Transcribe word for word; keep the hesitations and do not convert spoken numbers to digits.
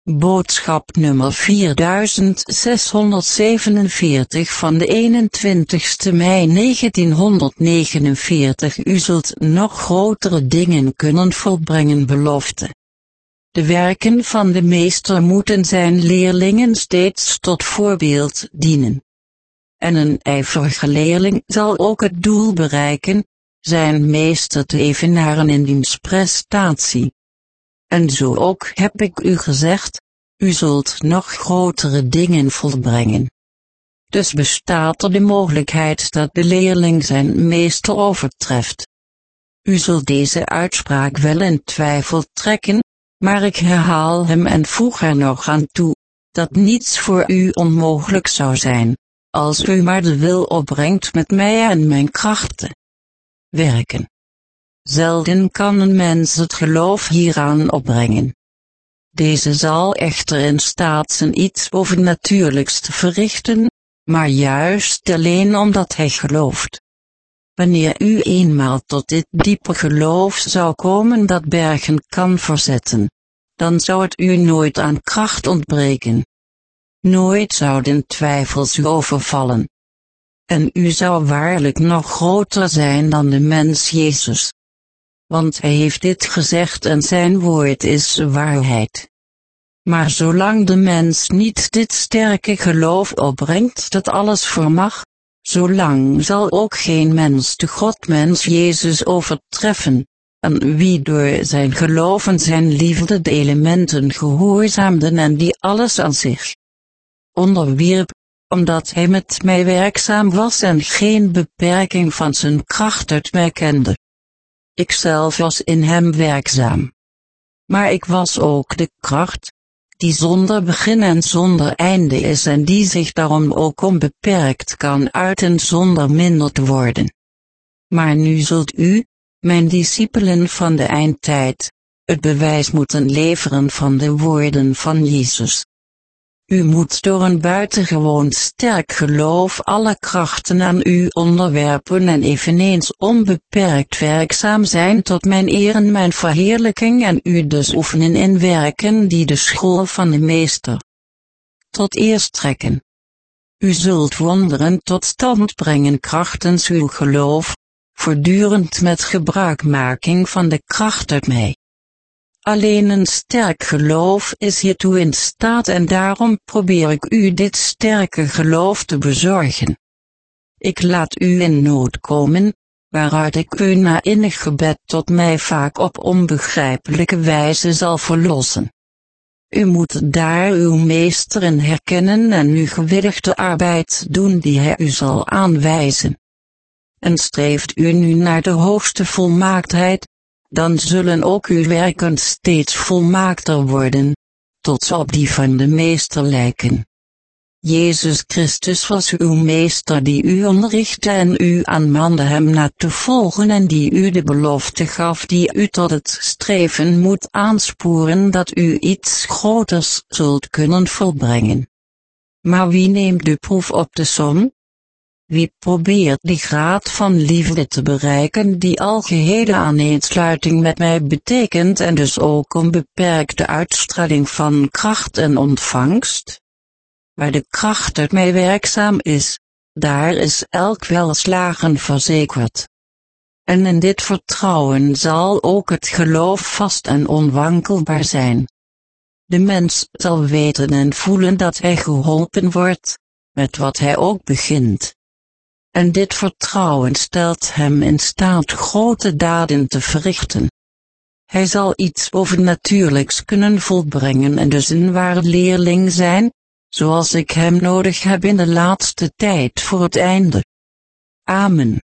Boodschap nummer vierduizend zeshonderdzevenenveertig van de eenentwintigste mei negentienhonderdnegenenveertig. U zult nog grotere dingen kunnen volbrengen belofte. De werken van de meester moeten zijn leerlingen steeds tot voorbeeld dienen. En een ijverige leerling zal ook het doel bereiken, zijn meester te evenaren in diens prestatie. En zo ook heb ik u gezegd, u zult nog grotere dingen volbrengen. Dus bestaat er de mogelijkheid dat de leerling zijn meester overtreft. U zult deze uitspraak wel in twijfel trekken, maar ik herhaal hem en voeg er nog aan toe, dat niets voor u onmogelijk zou zijn, als u maar de wil opbrengt met mij en mijn krachten. Werken. Zelden kan een mens het geloof hieraan opbrengen. Deze zal echter in staat zijn iets bovennatuurlijks te verrichten, maar juist alleen omdat hij gelooft. Wanneer u eenmaal tot dit diepe geloof zou komen dat bergen kan verzetten, dan zou het u nooit aan kracht ontbreken. Nooit zouden twijfels u overvallen. En u zou waarlijk nog groter zijn dan de mens Jezus. Want hij heeft dit gezegd en zijn woord is waarheid. Maar zolang de mens niet dit sterke geloof opbrengt dat alles vermag, zolang zal ook geen mens de Godmens Jezus overtreffen, aan wie door zijn geloof en zijn liefde de elementen gehoorzaamden en die alles aan zich onderwierp, omdat hij met mij werkzaam was en geen beperking van zijn kracht uit mij kende. Ikzelf was in hem werkzaam. Maar ik was ook de kracht, die zonder begin en zonder einde is en die zich daarom ook onbeperkt kan uiten zonder minder te worden. Maar nu zult u, mijn discipelen van de eindtijd, het bewijs moeten leveren van de woorden van Jezus. U moet door een buitengewoon sterk geloof alle krachten aan u onderwerpen en eveneens onbeperkt werkzaam zijn tot mijn eer en mijn verheerlijking en u dus oefenen in werken die de school van de meester tot eer strekken. U zult wonderen tot stand brengen krachtens uw geloof, voortdurend met gebruikmaking van de kracht uit mij. Alleen een sterk geloof is hiertoe in staat en daarom probeer ik u dit sterke geloof te bezorgen. Ik laat u in nood komen, waaruit ik u na innig gebed tot mij vaak op onbegrijpelijke wijze zal verlossen. U moet daar uw meester in herkennen en uw gewillig de arbeid doen die hij u zal aanwijzen. En streeft u nu naar de hoogste volmaaktheid, dan zullen ook uw werken steeds volmaakter worden, tot ze op die van de meester lijken. Jezus Christus was uw meester die u onderrichtte en u aanmaande hem na te volgen en die u de belofte gaf die u tot het streven moet aansporen dat u iets groters zult kunnen volbrengen. Maar wie neemt de proef op de som? Wie probeert die graad van liefde te bereiken die algehele aaneensluiting met mij betekent en dus ook onbeperkte uitstraling van kracht en ontvangst? Waar de kracht uit mij werkzaam is, daar is elk welslagen verzekerd. En in dit vertrouwen zal ook het geloof vast en onwankelbaar zijn. De mens zal weten en voelen dat hij geholpen wordt, met wat hij ook begint. En dit vertrouwen stelt hem in staat grote daden te verrichten. Hij zal iets bovennatuurlijks kunnen volbrengen en dus een ware leerling zijn, zoals ik hem nodig heb in de laatste tijd voor het einde. Amen.